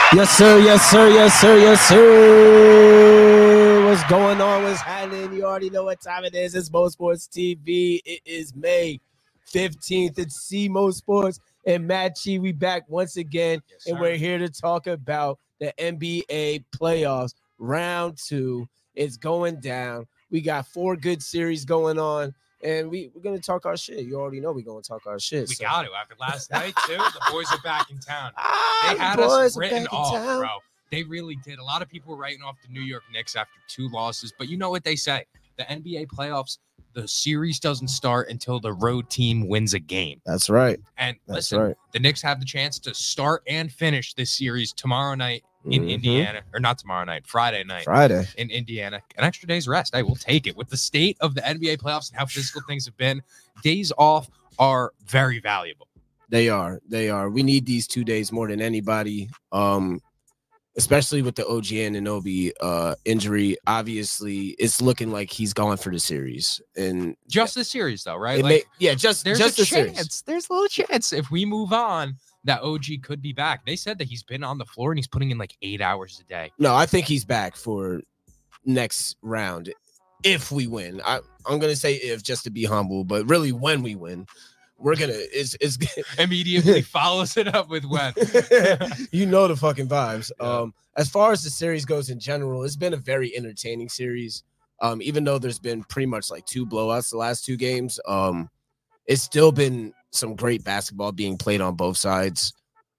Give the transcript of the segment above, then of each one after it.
Yes, sir. Yes, sir. Yes, sir. Yes, sir. What's going on? What's happening? You already know what time it is. It's Mo Sports TV. It is May 15th. It's C-Mo Sports and Matt Chi. We back once again, Yes, and sir. we're here to talk about the NBA playoffs. Round 2 is going down. We got 4 good series going on, and we're going to talk our shit. You already know we're going to talk our shit. We got to. After last night, too, the boys are back in town. They The had boys us are written back in off, town. bro. They really did. A lot of people were writing off the New York Knicks after 2 losses. But you know what they say? The NBA playoffs, the series doesn't start until the road team wins a game. That's right. And That's listen, right. the Knicks have the chance to start and finish this series tomorrow night in Mhm. Indiana. Or not tomorrow night, Friday night. Friday. In Indiana. An extra day's rest. I will take it. With the state of the NBA playoffs and how physical things have been, days off are very valuable. They are. We need these 2 days more than anybody. Especially with the OG Anunoby injury. Obviously, it's looking like he's going for the series. And Just the series, though, right? just there's just a the series. chance. There's a little chance if we move on that OG could be back. They said that he's been on the floor and he's putting in like 8 hours a day. No, I think he's back for next round if we win. I'm gonna say if just to be humble, but really when we win, we're gonna it's Immediately follows it up with when. You know the fucking vibes. Yeah. As far as the series goes in general, it's been a very entertaining series. Even though there's been pretty much like 2 blowouts the last 2 games, it's still been some great basketball being played on both sides.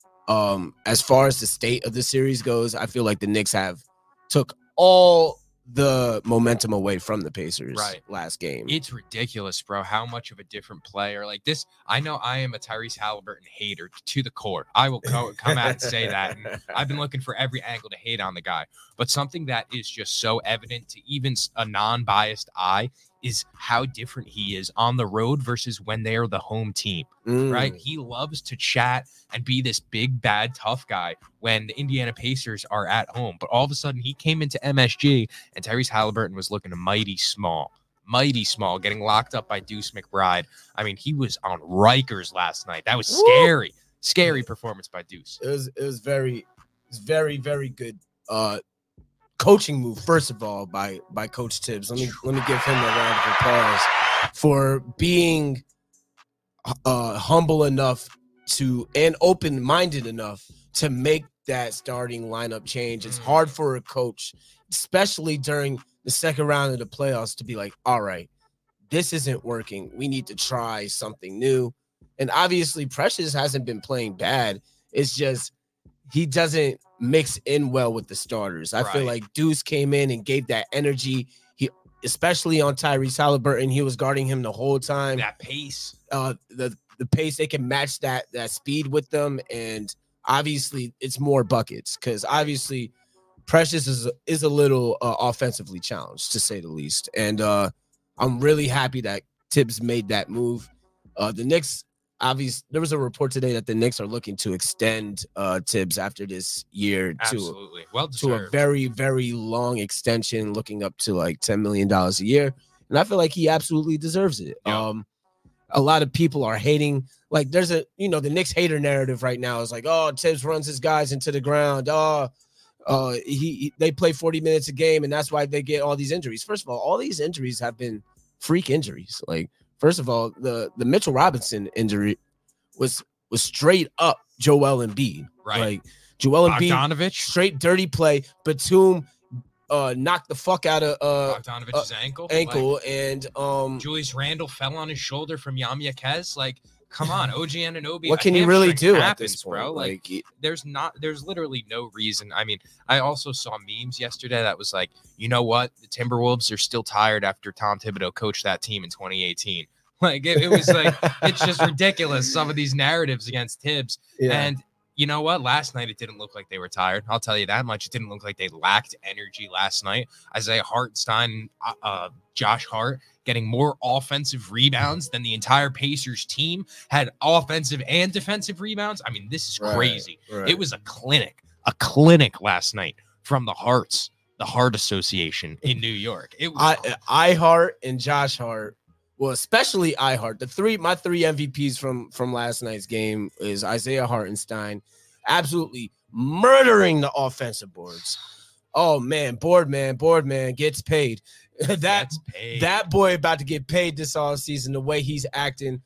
As far as the state of the series goes, I feel like the Knicks have took all the momentum away from the Pacers last game. It's ridiculous, bro, how much of a different player. Like this, I know I am a Tyrese Halliburton hater to the core. I will come out and say that. And I've been looking for every angle to hate on the guy. But something that is just so evident to even a non-biased eye is how different he is on the road versus when they are the home team, right? He loves to chat and be this big, bad, tough guy when the Indiana Pacers are at home. But all of a sudden, he came into MSG and Tyrese Halliburton was looking mighty small, getting locked up by Deuce McBride. I mean, he was on Rikers last night. That was scary. Scary performance by Deuce. It was very, very good coaching move, first of all, by Coach Tibbs. Let me give him a round of applause for being humble enough to and open-minded enough to make that starting lineup change. It's hard for a coach, especially during the second round of the playoffs, to be like, all right, this isn't working. We need to try something new. And obviously, Precious hasn't been playing bad. It's just he doesn't mix in well with the starters. I feel like Deuce came in and gave that energy. He, especially on Tyrese Halliburton, he was guarding him the whole time. That pace. The pace, they can match that speed with them. And obviously, it's more buckets because obviously Precious is a little offensively challenged, to say the least. And I'm really happy that Tibbs made that move. The Knicks, obviously, there was a report today that the Knicks are looking to extend Tibbs after this year to a very, very long extension, looking up to like $10 million a year. And I feel like he absolutely deserves it. Yeah. A lot of people are hating. Like there's the Knicks hater narrative right now is like, oh, Tibbs runs his guys into the ground. They play 40 minutes a game, and that's why they get all these injuries. First of all these injuries have been freak injuries. Like, first of all, the Mitchell Robinson injury was straight up Joel Embiid. Right. Like Joel Embiid, Bogdanovich, straight dirty play. Batum knocked the fuck out of Bogdanovich's ankle. And Julius Randle fell on his shoulder from Yam Yaquez. Like, come on, OG Anunoby. What can you really do happens, at this point, bro? Like, there's literally no reason. I mean, I also saw memes yesterday that was like, you know what? The Timberwolves are still tired after Tom Thibodeau coached that team in 2018. Like, it was like, it's just ridiculous, some of these narratives against Tibbs. Yeah. And you know what? Last night, it didn't look like they were tired. I'll tell you that much. It didn't look like they lacked energy last night. Isaiah Hartenstein, Josh Hart getting more offensive rebounds than the entire Pacers team had offensive and defensive rebounds. I mean, this is crazy. Right. It was a clinic last night from the Heart Association in New York. It was iHeart and Josh Hart. Well, especially iHeart. My three MVPs from last night's game is Isaiah Hartenstein, absolutely murdering the offensive boards. Oh man, board man gets paid. That boy about to get paid this offseason, the way he's acting.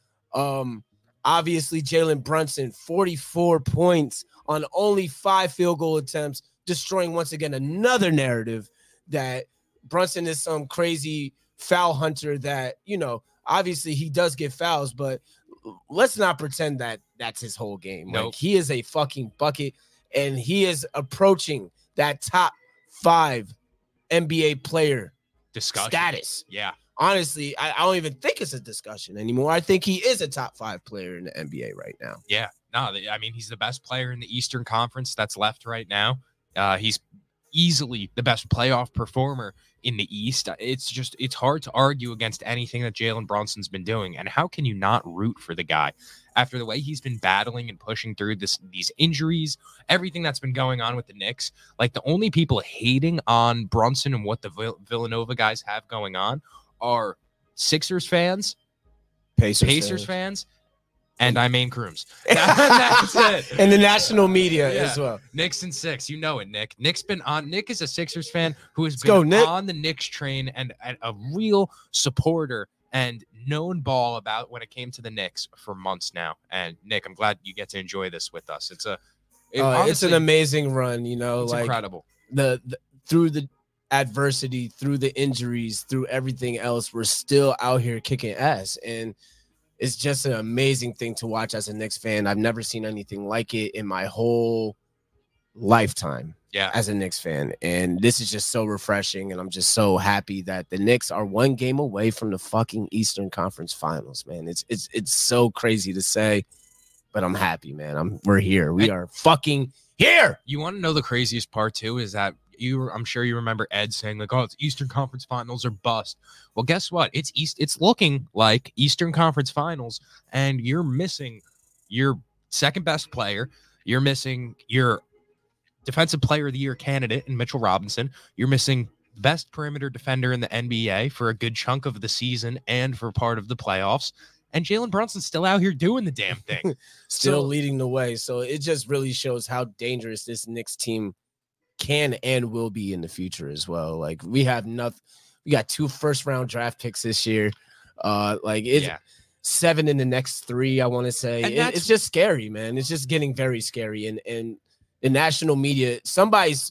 Obviously, Jalen Brunson, 44 points on only 5 field goal attempts, destroying once again another narrative that Brunson is some crazy foul hunter that, obviously he does get fouls, but let's not pretend that that's his whole game. Nope. Like, he is a fucking bucket, and he is approaching that top 5 NBA player status. Yeah. Honestly, I don't even think it's a discussion anymore. I think he is a top 5 player in the NBA right now. Yeah. No, I mean, he's the best player in the Eastern Conference that's left right now. He's easily the best playoff performer in the East. It's hard to argue against anything that Jalen Brunson's been doing. And how can you not root for the guy after the way he's been battling and pushing through these injuries, everything that's been going on with the Knicks? Like, the only people hating on Brunson and what the Villanova guys have going on are Sixers fans, Pacers fans, and Maine Crooms. That's it. And the national media as well. Knicks and 6. You know it, Nick. Nick is a Sixers fan who has been on the Knicks train and a real supporter and known ball about when it came to the Knicks for months now. And Nick, I'm glad you get to enjoy this with us. It's an amazing run, It's like incredible. The through the adversity, through the injuries, through everything else, we're still out here kicking ass. And it's just an amazing thing to watch as a Knicks fan. I've never seen anything like it in my whole lifetime as a Knicks fan. And this is just so refreshing. And I'm just so happy that the Knicks are 1 game away from the fucking Eastern Conference Finals, man. It's so crazy to say, but I'm happy, man. We're here. We are fucking here. You want to know the craziest part too is that I'm sure you remember Ed saying like, "Oh, it's Eastern Conference Finals or bust." Well, guess what? It's looking like Eastern Conference Finals, and you're missing your second best player. You're missing your Defensive Player of the Year candidate in Mitchell Robinson. You're missing the best perimeter defender in the NBA for a good chunk of the season and for part of the playoffs. And Jalen Brunson's still out here doing the damn thing, still leading the way. So it just really shows how dangerous this Knicks team can and will be in the future as well. Like, we got 2 first-round draft picks this year. 7 in the next 3, I want to say. It's just scary, man. It's just getting very scary. And the national media, somebody's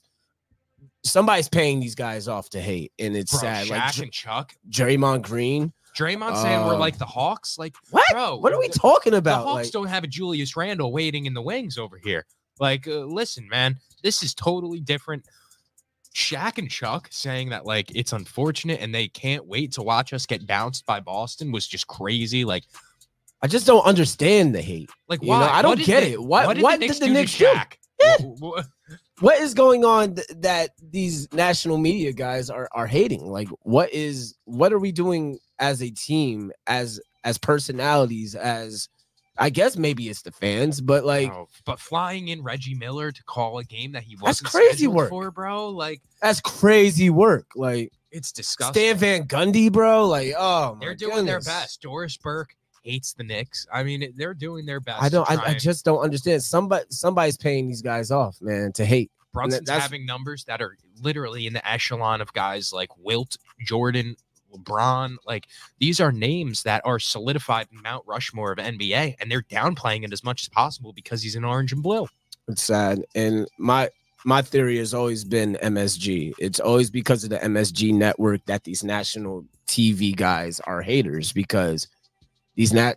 paying these guys off to hate, and it's sad. Shaq like and Chuck, Draymond Green. Draymond saying we're like the Hawks. Like, what? Bro, what are we talking about? The Hawks don't have a Julius Randle waiting in the wings over here. Like, listen, man, this is totally different. Shaq and Chuck saying that, like, it's unfortunate and they can't wait to watch us get bounced by Boston was just crazy. Like, I just don't understand the hate. Like, why? I don't get it. What did the Knicks do? What is going on that these national media guys are hating? Like, what are we doing as a team, as personalities, as I guess maybe it's the fans, but but flying in Reggie Miller to call a game that he wasn't crazy work for, bro. Like, that's crazy work. Like, it's disgusting. Stan Van Gundy, bro. Like, oh, they're doing their best. Doris Burke hates the Knicks. I mean, they're doing their best. I just don't understand. Somebody's paying these guys off, man, to hate. Brunson's having numbers that are literally in the echelon of guys like Wilt, Jordan, LeBron. Like, these are names that are solidified in Mount Rushmore of NBA, and they're downplaying it as much as possible because he's in orange and blue. It's sad. And my theory has always been MSG. It's always because of the MSG network that these national TV guys are haters, because these they're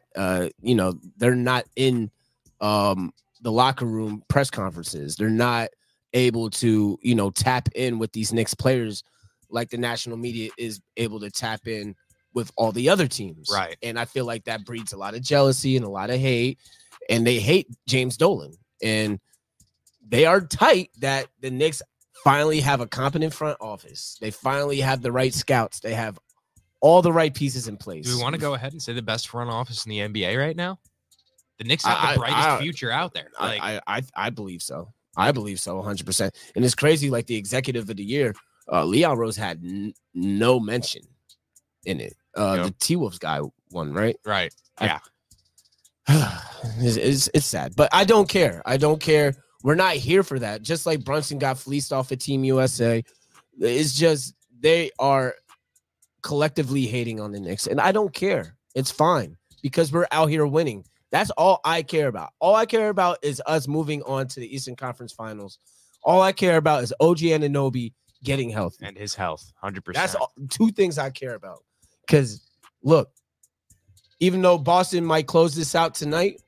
not in the locker room press conferences. They're not able to, tap in with these Knicks players like the national media is able to tap in with all the other teams. Right. And I feel like that breeds a lot of jealousy and a lot of hate. And they hate James Dolan. And they are tight that the Knicks finally have a competent front office. They finally have the right scouts. They have all the right pieces in place. Do we want to go ahead and say the best front office in the NBA right now? The Knicks have the brightest future out there. Like, I believe so. I believe so, 100%. And it's crazy, like the executive of the year, Leon Rose had no mention in it. The T-Wolves guy won, right? Right. Yeah. It's sad, but I don't care. We're not here for that. Just like Brunson got fleeced off of Team USA. It's just they are collectively hating on the Knicks. And I don't care. It's fine because we're out here winning. That's all I care about. All I care about is us moving on to the Eastern Conference Finals. All I care about is OG Anunoby getting healthy. And his health, 100%. That's all, two things I care about. Because, look, even though Boston might close this out tonight,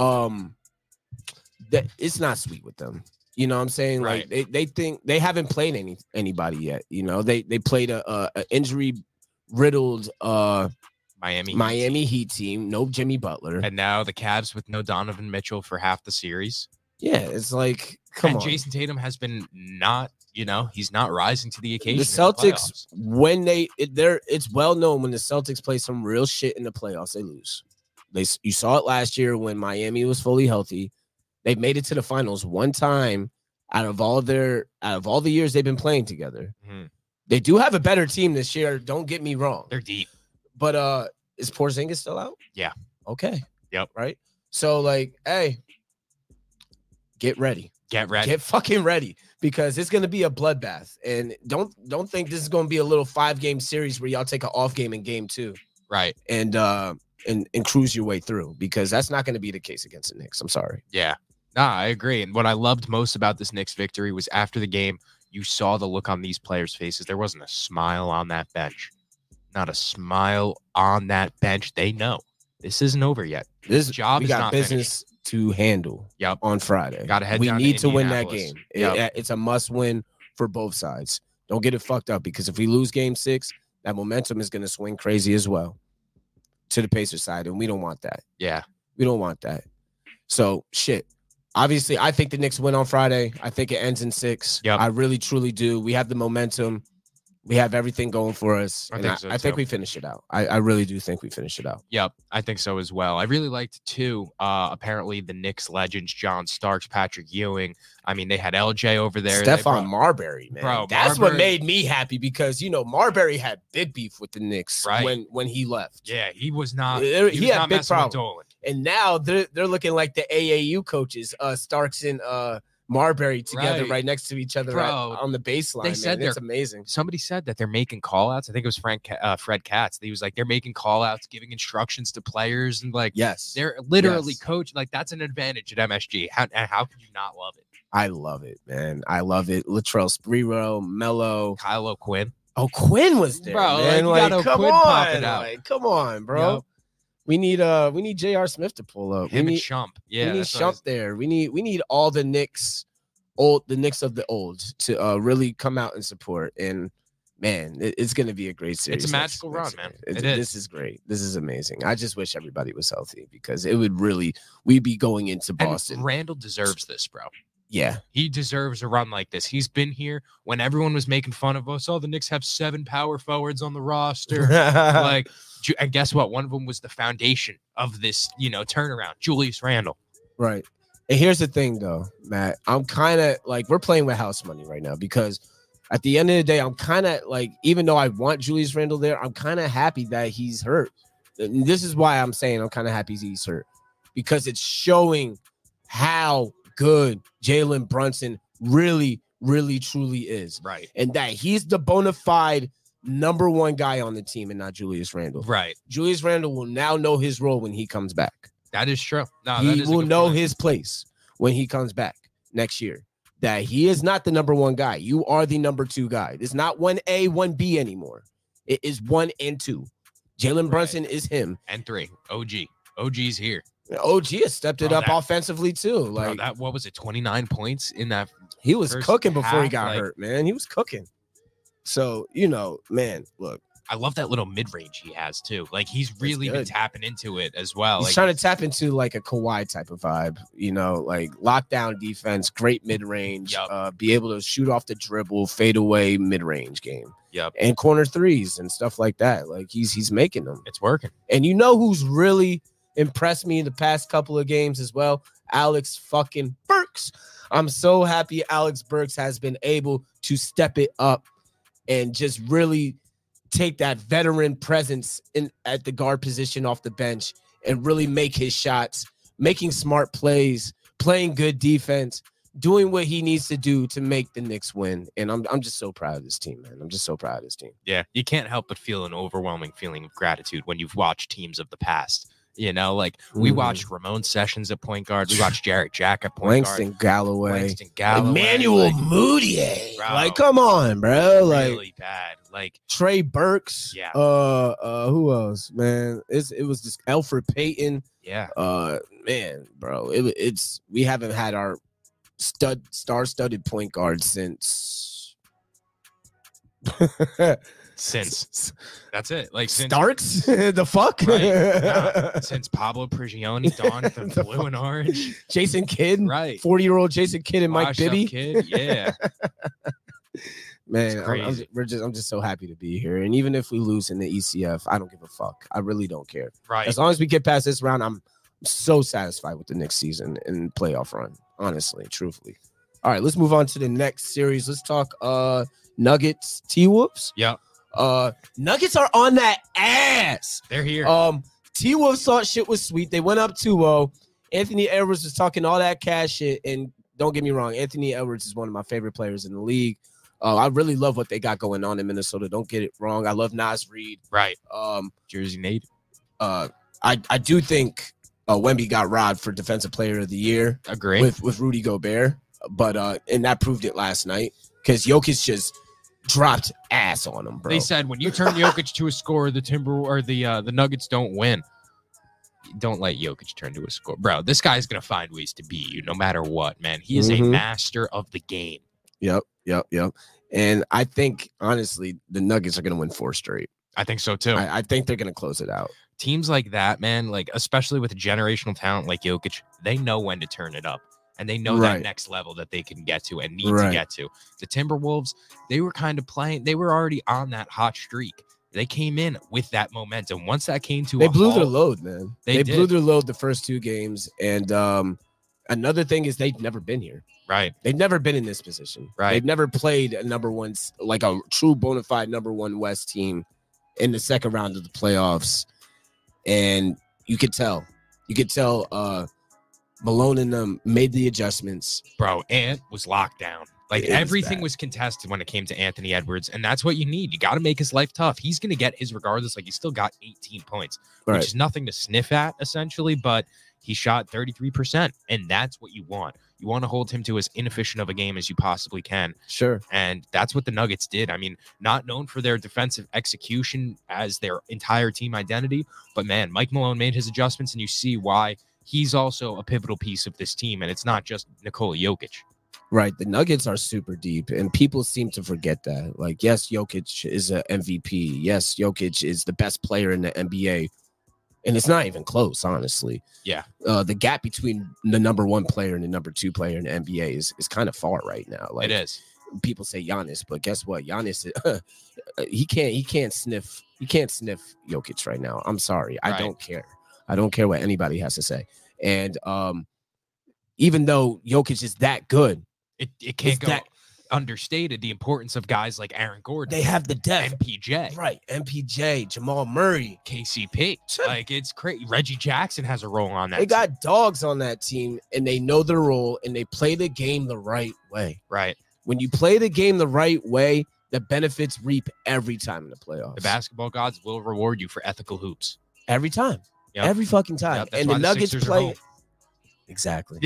that it's not sweet with them. You know what I'm saying? Right. Like they think they haven't played anybody yet. You know, they played a injury riddled Miami Heat team. No Jimmy Butler. And now the Cavs with no Donovan Mitchell for half the series. Yeah, it's like, come on. Jason Tatum has been not, he's not rising to the occasion. The Celtics, when it's well known when the Celtics play some real shit in the playoffs, they lose. You saw it last year when Miami was fully healthy. They've made it to the finals one time out of all the years they've been playing together. Mm-hmm. They do have a better team this year. Don't get me wrong. They're deep. But is Porzingis still out? Yeah. Okay. Yep. Right. So hey, get ready. Get ready. Get fucking ready because it's gonna be a bloodbath. And don't think this is gonna be a little 5-game series where y'all take an off game in game 2. Right. And cruise your way through because that's not gonna be the case against the Knicks. I'm sorry. Yeah. Nah, I agree. And what I loved most about this Knicks victory was after the game, you saw the look on these players' faces. There wasn't a smile on that bench. Not a smile on that bench. They know this isn't over yet. This job is not business finished. To handle. Yep. On Friday. Got to head. We down need to win that game. Yep. It's a must win for both sides. Don't get it fucked up because if we lose game 6, that momentum is going to swing crazy as well to the Pacers side, and we don't want that. Yeah, we don't want that. So shit. Obviously, I think the Knicks win on Friday. I think it ends in 6. Yep. I really, truly do. We have the momentum. We have everything going for us. I think we finish it out. I really do think we finish it out. Yep, I think so as well. I really liked, too, apparently the Knicks legends, John Starks, Patrick Ewing. I mean, they had LJ over there. Stephon Marbury, man. Bro, that's what made me happy because, Marbury had big beef with the Knicks when he left. Yeah, he was not. He had big problems. And now they're looking like the AAU coaches, Starks and Marbury together right next to each other on the baseline. They said it's amazing. Somebody said that they're making call outs. I think it was Fred Katz. He was like, they're making call outs, giving instructions to players. And yes, they're literally coach. Like that's an advantage at MSG. How could you not love it? I love it, man. I love it. Latrell Sprewell, Melo, Kyle O'Quinn. Oh, Quinn was there, bro. Man. Come on, bro. Yep. We need J.R. Smith to pull up. Him and Shump. Yeah, we need Shump there. We need all the Knicks of the old to really come out and support. And man, it's gonna be a great series. It's a magical run, man. This is great. This is amazing. I just wish everybody was healthy because we'd be going into Boston. And Randall deserves this, bro. Yeah, he deserves a run like this. He's been here when everyone was making fun of us. Oh, the Knicks have 7 power forwards on the roster. And guess what? One of them was the foundation of this, turnaround. Julius Randle. Right. And here's the thing, though, Matt. I'm kind of we're playing with house money right now because at the end of the day, I'm kind of even though I want Julius Randle there, I'm kind of happy that he's hurt. And this is why I'm saying I'm kind of happy he's hurt because it's showing how good Jalen Brunson really, really, truly is. Right. And that he's the bona fide number 1 guy on the team and not Julius Randle. Right. Julius Randle will now know his role when he comes back. That is true. No, he will know his place when he comes back next year. That he is not the number 1 guy. You are the number 2 guy. It's not 1A, 1B anymore. It is 1 and 2. Jalen Brunson is him. And 3. OG's here. OG has stepped it up offensively too. What was it? 29 points in that. He was cooking before he got hurt, man. He was cooking. So, man, look. I love that little mid-range he has too. He's really been tapping into it as well. He's trying to tap into a Kawhi type of vibe, lockdown defense, great mid-range, be able to shoot off the dribble, fade away mid-range game. Yep. And corner threes and stuff like that. He's making them. It's working. And who's really impressed me in the past couple of games as well? Alex fucking Burks. I'm so happy Alex Burks has been able to step it up and just really take that veteran presence at the guard position off the bench and really make his shots, making smart plays, playing good defense, doing what he needs to do to make the Knicks win. And I'm just so proud of this team, man. I'm just so proud of this team. Yeah, you can't help but feel an overwhelming feeling of gratitude when you've watched teams of the past. You know, like we watched Ramon Sessions at point guard. We watched Jarrett Jack at point Langston guard. Galloway. Emmanuel Emmanuel Mudiay. bro, Like, come on, bro. Like, really bad. Like Trey Burks. Yeah. Who else, man? It was just Elfrid Payton. yeah, Man, bro. It's we haven't had our star-studded point guard since since that's it. Like since Starks. The fuck? right, yeah, since Pablo Prigioni donned the blue and orange. Jason Kidd. Right. 40-year-old Jason Kidd and Mike Washed up Bibby. kid. Yeah. Man, It's crazy. I'm just so happy to be here. And even if we lose in the ECF, I don't give a fuck. I really don't care. Right. As long as we get past this round, I'm so satisfied with the next season and playoff run. Honestly, truthfully. All right, let's move on to the next series. Let's talk Nuggets T-Wolves. Yep. Nuggets are on that ass. They're here. T-Wolves thought shit was sweet. They went up 2-0. Anthony Edwards was talking all that cash shit. And don't get me wrong, Anthony Edwards is one of my favorite players in the league. I really love what they got going on in Minnesota. Don't get it wrong. I love Naz Reid. Right. Jersey native. I do think Wemby got robbed for Defensive Player of the Year. Agree. With Rudy Gobert. But and that proved it last night because Jokic just dropped ass on him, bro. They said when you turn Jokic to a scorer, the Nuggets don't win. Don't let Jokic turn to a score, bro. This guy's gonna find ways to beat you no matter what, man. He is a master of the game. Yep. And I think honestly, the Nuggets are gonna win 4 straight. I think so too. I think they're gonna close it out. Teams like that, man, like especially with a generational talent like Jokic, they know when to turn it up. And they know that next level that they can get to and need to get to. The Timberwolves, they were kind of playing. They were already on that hot streak. They came in with that momentum. Once that came to they blew their load, man. They did. blew their load the first 2 games. And another thing is they've never been here. Right. They've never been in this position. Right. They've never played a number one, like a true bona fide number 1 West team in the second round of the playoffs. And you could tell. Malone and them made the adjustments. Bro, Ant was locked down. Like everything bad. was contested when it came to Anthony Edwards. And that's what you need. You got to make his life tough. He's going to get his regardless. Like he still got 18 points, which is nothing to sniff at essentially, but he shot 33%. And that's what you want. You want to hold him to as inefficient of a game as you possibly can. Sure. And that's what the Nuggets did. I mean, not known for their defensive execution as their entire team identity, but man, Mike Malone made his adjustments and you see why he's also a pivotal piece of this team. And it's not just Nikola Jokic. Right. The Nuggets are super deep and people seem to forget that. Like, yes, Jokic is an MVP. Yes, Jokic is the best player in the NBA. And it's not even close, honestly. Yeah. The gap between the number 1 player and the number 2 player in the NBA is kind of far right now. Like, it is. People say Giannis, but guess what? Giannis, he can't sniff Jokic right now. I'm sorry. I don't care. I don't care what anybody has to say. And even though Jokic is that good, it can't go understated the importance of guys like Aaron Gordon. They have the depth. MPJ. Right. MPJ, Jamal Murray, KCP. Like it's crazy. Reggie Jackson has a role on that. They got dogs on that team and they know their role and they play the game the right way. Right. When you play the game the right way, the benefits reap every time in the playoffs. The basketball gods will reward you for ethical hoops. Every time. Yep. Every fucking time. Yep, and the Nuggets Sixers play. Exactly.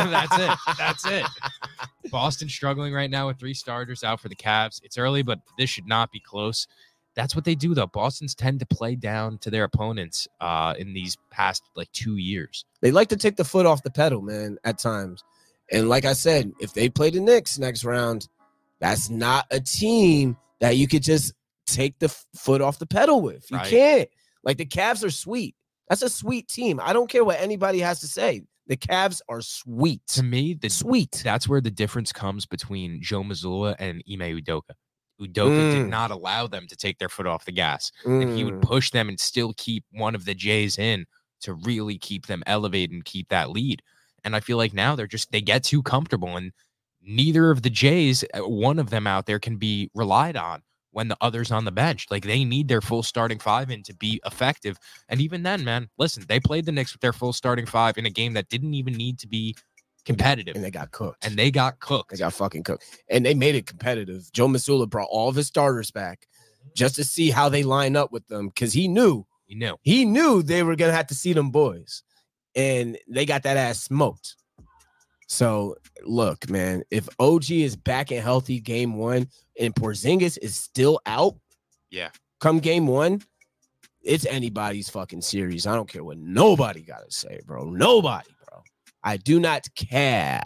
That's it. Boston struggling right now with 3 starters out for the Cavs. It's early, but this should not be close. That's what they do, though. Boston's tend to play down to their opponents in these past, 2 years. They like to take the foot off the pedal, man, at times. And like I said, if they play the Knicks next round, that's not a team that you could just take the foot off the pedal with. You can't. Like, the Cavs are sweet. That's a sweet team. I don't care what anybody has to say. The Cavs are sweet. To me, sweet. That's where the difference comes between Joe Mazzulla and Ime Udoka. Udoka did not allow them to take their foot off the gas. And he would push them and still keep one of the Jays in to really keep them elevated and keep that lead. And I feel like now they get too comfortable. And neither of the Jays, one of them out there, can be relied on when the other's on the bench. Like, they need their full starting 5 in to be effective. And even then, man, listen, they played the Knicks with their full starting 5 in a game that didn't even need to be competitive. And they got cooked. They got fucking cooked. And they made it competitive. Joe Mazzulla brought all of his starters back just to see how they line up with them, because he knew they were going to have to see them boys. And they got that ass smoked. So, look, man, if OG is back and healthy game one and Porzingis is still out, come game one, it's anybody's fucking series. I don't care what nobody got to say, bro. Nobody, bro. I do not care.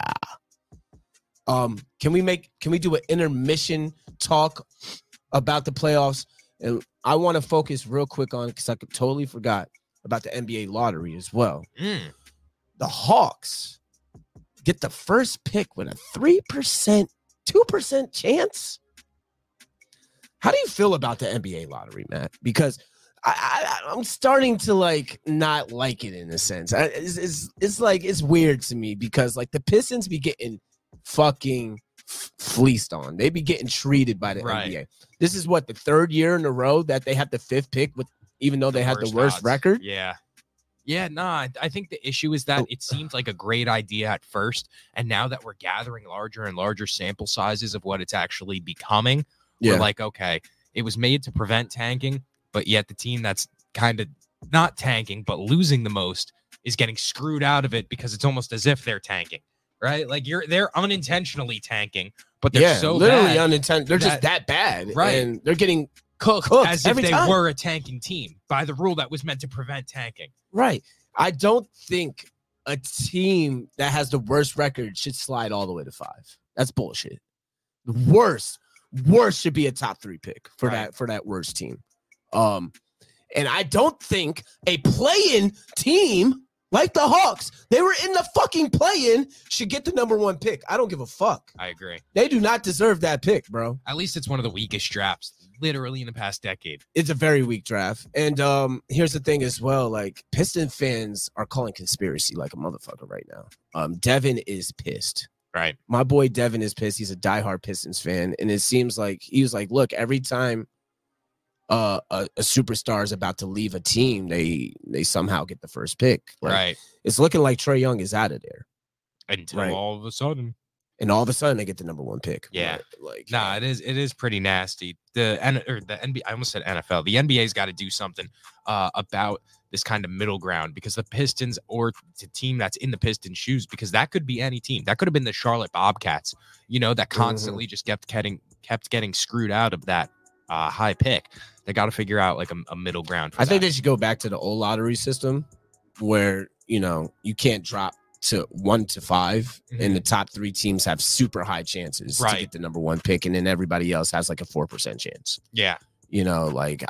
Can we do an intermission talk about the playoffs? And I want to focus real quick on, because I totally forgot about the NBA lottery as well. The Hawks get the first pick with a 3%, 2% chance. How do you feel about the NBA lottery, Matt? Because I'm starting to like not like it in a sense. It's like, it's weird to me because like the Pistons be getting fucking fleeced on. They be getting treated by the NBA. This is what, the third year in a row that they have the fifth pick, with even though they had the worst record. I think the issue is that it seemed like a great idea at first, and now that we're gathering larger and larger sample sizes of what it's actually becoming, we're like, okay, it was made to prevent tanking, but yet the team that's kind of not tanking but losing the most is getting screwed out of it because it's almost as if they're tanking, right? Like they're unintentionally tanking, but they're so literally bad unintentional. They're just that bad, right? And they're getting cooked as if they were a tanking team by the rule that was meant to prevent tanking. Right. I don't think a team that has the worst record should slide all the way to 5. That's bullshit. The worst should be a top 3 pick for that worst team. And I don't think a play-in team like the Hawks, they were in the fucking play-in, should get the number 1 pick. I don't give a fuck. I agree. They do not deserve that pick, bro. At least it's one of the weakest drafts literally in the past decade. It's a very weak draft. And here's the thing as well, like Piston fans are calling conspiracy like a motherfucker right now. Devin is pissed. Right. My boy Devin is pissed. He's a diehard Pistons fan. And it seems like he was like, look, every time a superstar is about to leave a team, they somehow get the first pick. Like, right. It's looking like Trae Young is out of there. Until all of a sudden. And all of a sudden they get the number 1 pick. Yeah. It is pretty nasty. The NBA, I almost said NFL. The NBA's got to do something about this kind of middle ground, because the Pistons, or the team that's in the Pistons' shoes, because that could be any team. That could have been the Charlotte Bobcats, that constantly just kept getting screwed out of that high pick. They got to figure out like a middle ground. I think they should go back to the old lottery system where, you can't drop to 1 to 5, and the top 3 teams have super high chances to get the number 1 pick, and then everybody else has like a 4% chance. Yeah, like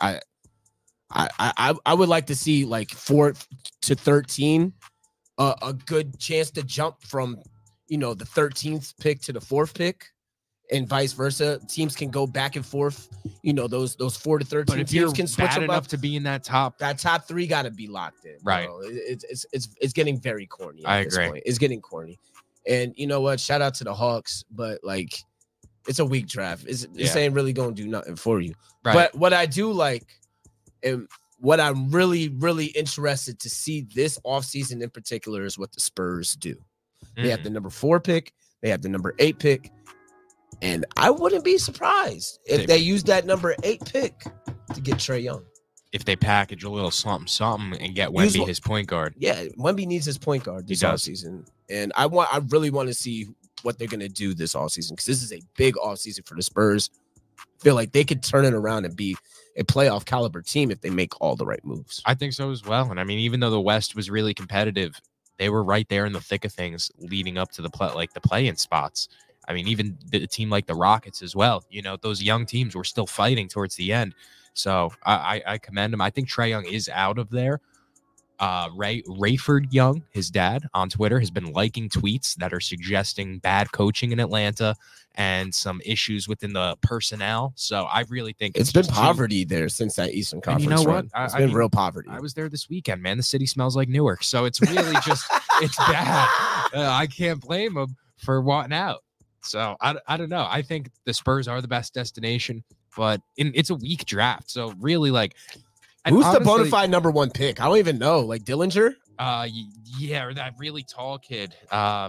I would like to see like 4 to 13, a good chance to jump from the 13th pick to the 4th pick, and vice versa. Teams can go back and forth. Those 4 to 13 but if teams can switch bad enough to be in that top 3 got to be locked in. Right. Bro. It's getting very corny. I agree. It's getting corny. And you know what? Shout out to the Hawks, but like, it's a weak draft. This ain't really gonna do nothing for you. Right. But what I do like, and what I'm really, really interested to see this offseason in particular, is what the Spurs do. They have the number 4 pick. They have the number 8 pick. And I wouldn't be surprised if they use that number 8 pick to get Trae Young. If they package a little something and get Wemby his point guard. Yeah, Wemby needs his point guard this offseason. And I really want to see what they're going to do this offseason, because this is a big offseason for the Spurs. I feel like they could turn it around and be a playoff caliber team if they make all the right moves. I think so as well. And I mean, even though the West was really competitive, they were right there in the thick of things leading up to the play-in spots. I mean, even the team like the Rockets as well, those young teams were still fighting towards the end. So I commend him. I think Trae Young is out of there. Rayford Young, his dad, on Twitter has been liking tweets that are suggesting bad coaching in Atlanta and some issues within the personnel. So I really think it's been poverty there since that Eastern Conference. And you know what? It's been real poverty. I was there this weekend, man. The city smells like Newark. So it's really just, it's bad. I can't blame them for wanting out. So I don't know. I think the Spurs are the best destination, but it's a weak draft. So really, like, who's the bona fide number 1 pick? I don't even know. Like Dillinger? Yeah, or that really tall kid.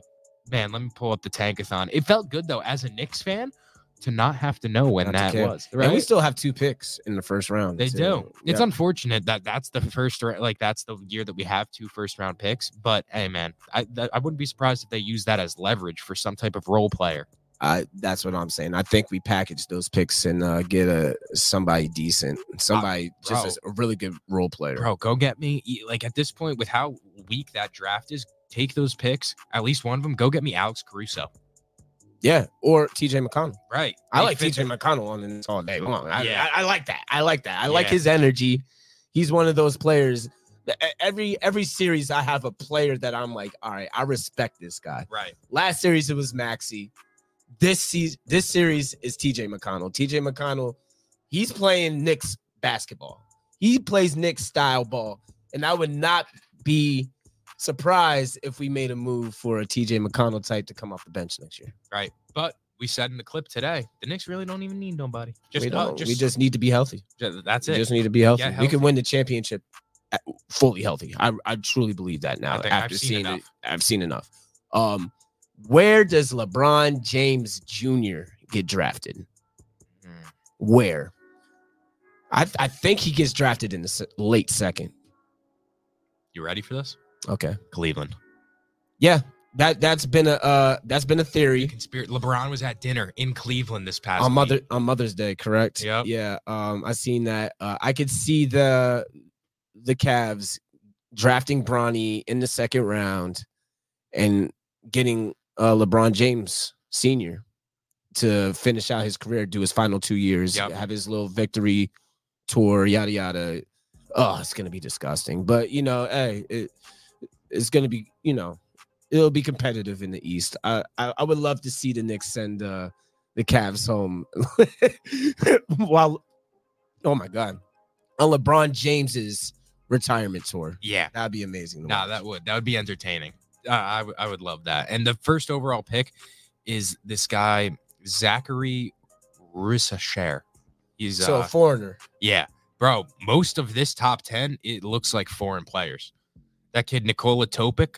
man, let me pull up the tankathon. It felt good though, as a Knicks fan, to not have to know when that was. Right? And we still have 2 picks in the first round. They too. do. It's Yep. unfortunate that that's the first, like that's the year that we have 2 first-round picks. But hey, man, I wouldn't be surprised if they use that as leverage for some type of role player. That's what I'm saying. I think we package those picks and get somebody decent, somebody just a really good role player. Bro, go get me. Like at this point, with how weak that draft is, take those picks. At least one of them. Go get me Alex Caruso. Yeah, or TJ McConnell. Right. I like TJ McConnell on this all day long. I like that. I like that. I like Yeah. his energy. He's one of those players. Every series, I have a player that I'm like, all right, I respect this guy. Right. Last series, it was Maxey. This series is TJ McConnell. TJ McConnell, he's playing Knicks basketball. He plays Knicks style ball. And I would not be surprised if we made a move for a TJ McConnell type to come off the bench next year. Right. But we said in the clip today, the Knicks really don't even need nobody. We just need to be healthy. That's We it. just need to be healthy. Get We can win the championship fully healthy. I truly believe that now. After seeing it, I've seen enough. Where does LeBron James Jr. get drafted? Where? I think he gets drafted in the late second. You ready for this? Okay. Cleveland. Yeah, that's been a theory. LeBron was at dinner in Cleveland this past on week. Mother's Day, correct? Yep. Yeah. I seen that. I could see the Cavs drafting Bronny in the second round and getting LeBron James Sr. to finish out his career, do his final 2 years, have his little victory tour, yada yada. Oh, it's gonna be disgusting. But hey, it's gonna be, it'll be competitive in the East. I would love to see the Knicks send the Cavs home while, oh my God, on LeBron James's retirement tour. Yeah, that'd be amazing. That would be entertaining. I would love that. And the first overall pick is this guy Zachary Rissacher. He's a foreigner. Yeah, bro. Most of this top 10, it looks like foreign players. That kid Nikola Topic.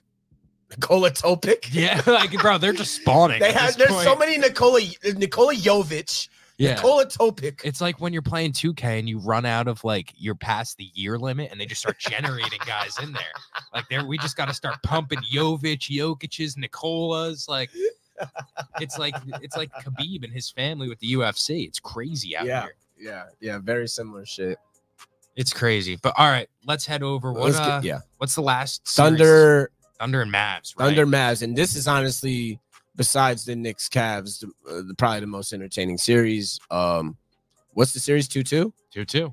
Yeah, like bro, they're just spawning. There's so many Nikola Jovic. Yeah. Nikola Topic. It's like when you're playing 2K and you run out of you're past the year limit and they just start generating guys in there. We just got to start pumping Jokic's, Nikola's. It's like Khabib and his family with the UFC. It's crazy out here. Yeah, very similar shit. It's crazy. But all right, let's head over. What's the last Thunder and Mavs, right? Thunder Mavs, and this is honestly, besides the Knicks Cavs, probably the most entertaining series. What's the series? 2-2? 2-2.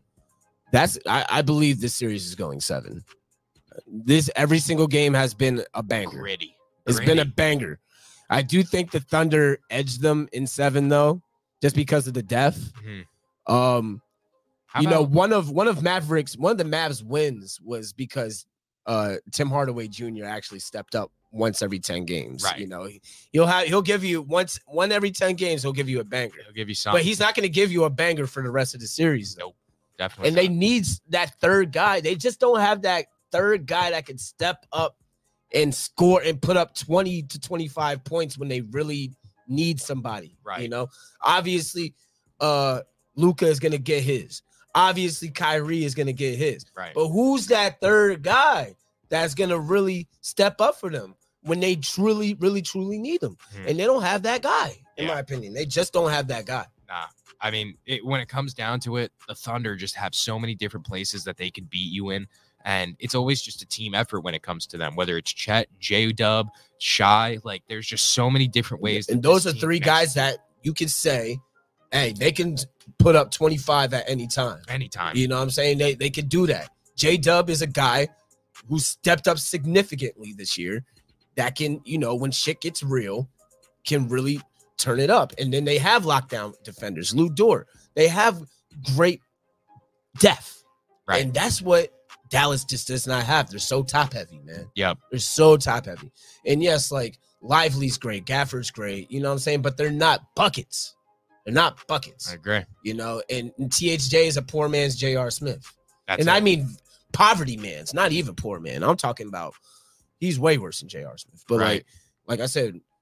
I believe this series is going 7. Every single game has been a banger. Gritty. It's been a banger. I do think the Thunder edged them in 7 though, just because of the depth. Mm-hmm. One of the Mavs wins was because Tim Hardaway Jr. actually stepped up once every 10 games. Right. He'll give you one every 10 games, he'll give you a banger. He'll give you something. But he's not going to give you a banger for the rest of the series. Nope. Definitely. And they need that third guy. They just don't have that third guy that can step up and score and put up 20 to 25 points when they really need somebody. Right. Obviously, Luka is going to get his. Obviously, Kyrie is going to get his. Right. But who's that third guy that's going to really step up for them when they truly, really, truly need them? And they don't have that guy, in my opinion. They just don't have that guy. Nah. I mean, when it comes down to it, the Thunder just have so many different places that they could beat you in. And it's always just a team effort when it comes to them, whether it's Chet, J-Dub, Shy. There's just so many different ways. And those are 3 guys that you can say, hey, they can put up 25 at any time. Anytime. You know what I'm saying? They can do that. J-Dub is a guy who stepped up significantly this year that can, when shit gets real, can really turn it up. And then they have lockdown defenders, Lou Dort. They have great depth. Right. And that's what Dallas just does not have. They're so top heavy, man. Yep. They're so top heavy. And yes, Lively's great, Gafford's great, you know what I'm saying? But they're not buckets. They're not buckets. I agree. And THJ is a poor man's J.R. Smith. I mean poverty man's, not even poor man. I'm talking about he's way worse than J.R. Smith. But like I said,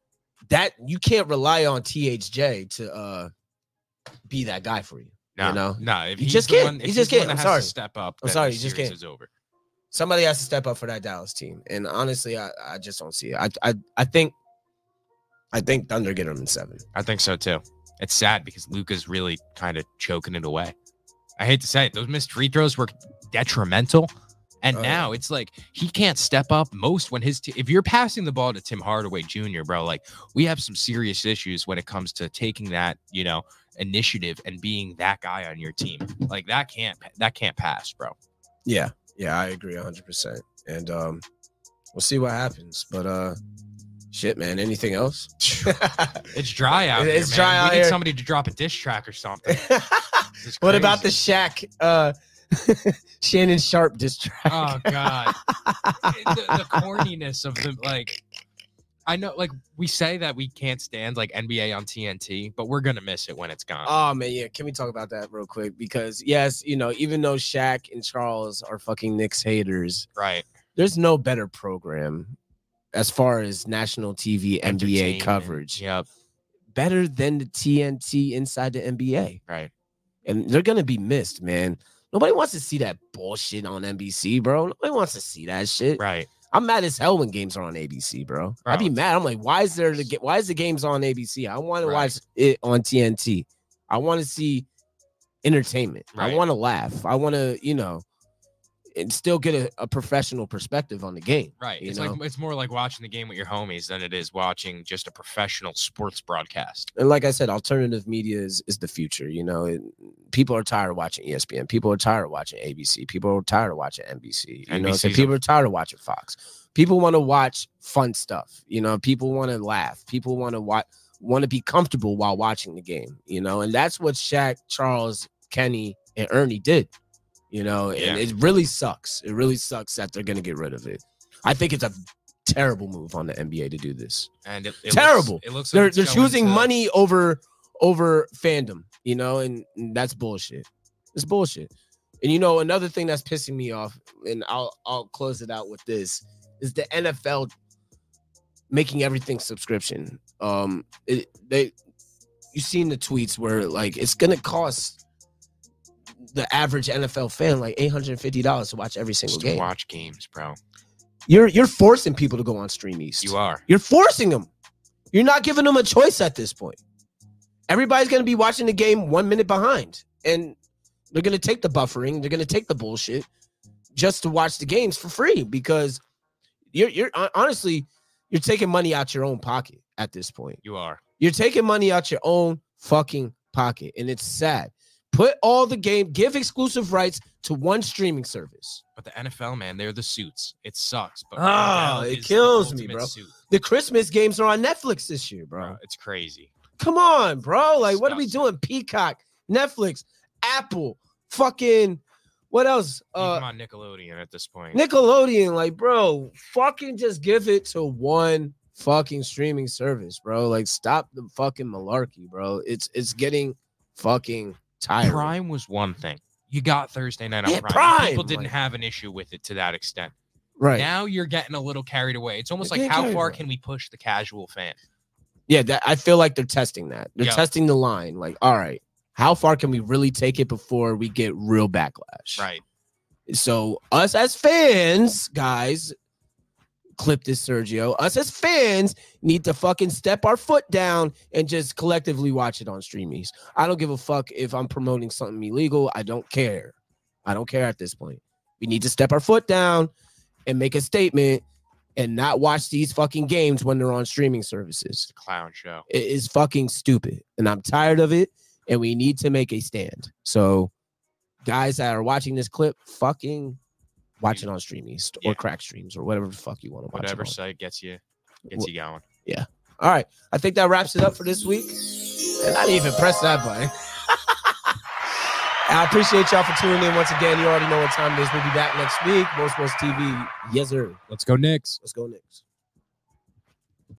that you can't rely on THJ to be that guy for you. No, you know, no. If you he's just the can't. one- if You he's just the one can't. that I'm has sorry. to step up. I'm then sorry, the you just series can't. is over. Somebody has to step up for that Dallas team, and honestly, I just don't see it. I think Thunder get them in 7. I think so too. It's sad because Luka's really kind of choking it away. I hate to say it. Those missed free throws were detrimental. And now it's like he can't step up most when if you're passing the ball to Tim Hardaway Jr., bro, like we have some serious issues when it comes to taking that, initiative and being that guy on your team. Like that can't pass, bro. Yeah, I agree 100%. And we'll see what happens. But shit, man. Anything else? It's dry out here. It's dry man. out We need here. somebody to drop a diss track or something. What about the Shaq Shannon Sharp diss track? Oh God, the corniness of the I know, we say that we can't stand NBA on TNT, but we're gonna miss it when it's gone. Oh man, yeah. Can we talk about that real quick? Because yes, even though Shaq and Charles are fucking Knicks haters, right? There's no better program as far as national TV NBA coverage. Yep. Better than the TNT inside the NBA. Right. And they're gonna be missed, man. Nobody wants to see that bullshit on NBC, bro. Nobody wants to see that shit. Right. I'm mad as hell when games are on ABC, bro. I'd be mad. I'm like, why is the games on ABC? I want to watch it on TNT. I want to see entertainment. Right. I want to laugh. I want to, and still get a professional perspective on the game. Right. It's more like watching the game with your homies than it is watching just a professional sports broadcast. And like I said, alternative media is the future. People are tired of watching ESPN. People are tired of watching ABC. People are tired of watching NBC. So people are tired of watching Fox. People want to watch fun stuff. People want to laugh. People want to be comfortable while watching the game. And that's what Shaq, Charles, Kenny, and Ernie did. And it really sucks. It really sucks that they're going to get rid of it. I think it's a terrible move on the NBA to do this. And it terrible. Looks like they're choosing money over fandom, and that's bullshit. It's bullshit. And another thing that's pissing me off, and I'll close it out with this, is the NFL making everything subscription. You've seen the tweets where it's going to cost the average NFL fan $850 to watch every single game. Watch games, bro. You're forcing people to go on Stream East. You are. You're forcing them. You're not giving them a choice at this point. Everybody's going to be watching the game 1 minute behind, and they're going to take the buffering. They're going to take the bullshit just to watch the games for free because you're honestly you're taking money out your own pocket at this point. You are. You're taking money out your own fucking pocket, and it's sad. Put all the game, give exclusive rights to one streaming service. But the NFL, man, they're the suits. It sucks. But it kills me, bro. Suit. The Christmas games are on Netflix this year, bro. It's crazy. Come on, bro. What are we doing? Peacock, Netflix, Apple, fucking, what else? Come on, Nickelodeon at this point. Nickelodeon, bro, fucking just give it to one fucking streaming service, bro. Stop the fucking malarkey, bro. It's getting fucking tired. Prime was one thing. You got Thursday night on Prime. People didn't have an issue with it to that extent. Right. Now you're getting a little carried away. It's almost like how far can we push the casual fan? Yeah, I feel like they're testing that. They're testing the line. All right, how far can we really take it before we get real backlash? Right. So us as fans, guys, clip this, Sergio. Us as fans need to fucking step our foot down and just collectively watch it on Streamies. I don't give a fuck if I'm promoting something illegal. I don't care. I don't care at this point. We need to step our foot down and make a statement and not watch these fucking games when they're on streaming services. It's a clown show. It is fucking stupid. And I'm tired of it. And we need to make a stand. So guys that are watching this clip, fucking watch it on Streamies or Crack Streams or whatever the fuck you want to watch. Whatever site gets you going. Yeah. All right. I think that wraps it up for this week. And I didn't even press that button. I appreciate y'all for tuning in once again. You already know what time it is. We'll be back next week. Most TV. Yes, sir. Let's go Knicks. Let's go Knicks.